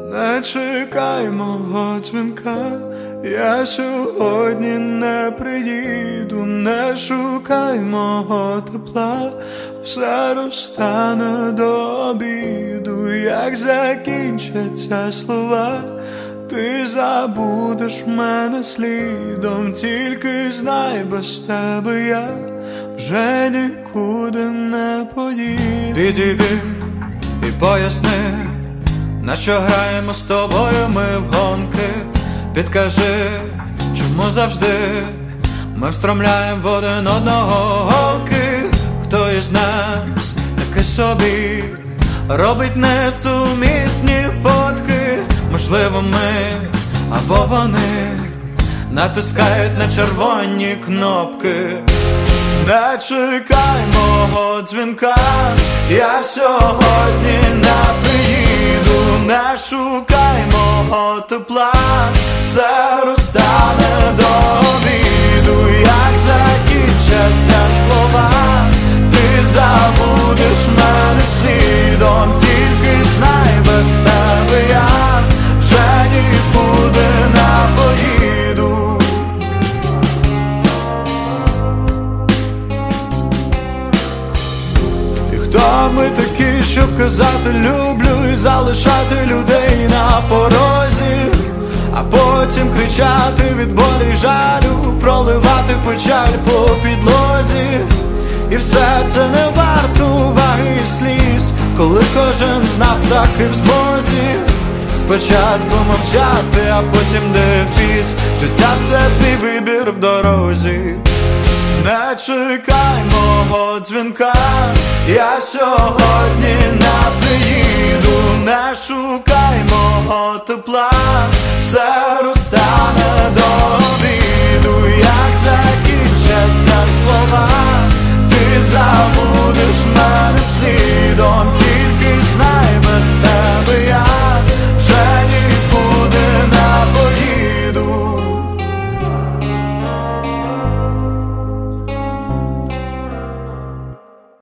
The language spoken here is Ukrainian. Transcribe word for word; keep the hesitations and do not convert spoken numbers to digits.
Не чекай мого дзвінка, я сьогодні не приїду. Не шукай мого тепла, все розтане до обіду. Як закінчаться слова, ти забудеш мене слідом. Тільки знай, без тебе я вже нікуди не поїду. Підійди і поясни, на що граємо з тобою ми в гонки. Підкажи, чому завжди ми встромляємо в один одного голки. Хто із нас таки собі робить несумісні фотки. Можливо ми або вони натискають на червоні кнопки. Не чекай мого дзвінка, я сьогодні не приїду. Не шукай мого тепла, все розтане до обіду. Як закінчаться слова, ти забудеш мене слідом. Тільки знай, без тебе я вже нікуди не поїду. І хто ми такі, щоб казати люблю і залишати людей на порозі, а потім кричати від болі й жалю, проливати печаль по підлозі. І все це не варто уваги і сліз, коли кожен з нас таки в змозі спочатку мовчати, а потім дефіс. Життя – це твій вибір в дорозі. Не чекай мого дзвінка, я сьогодні не приїду. Не шукай мого тепла, все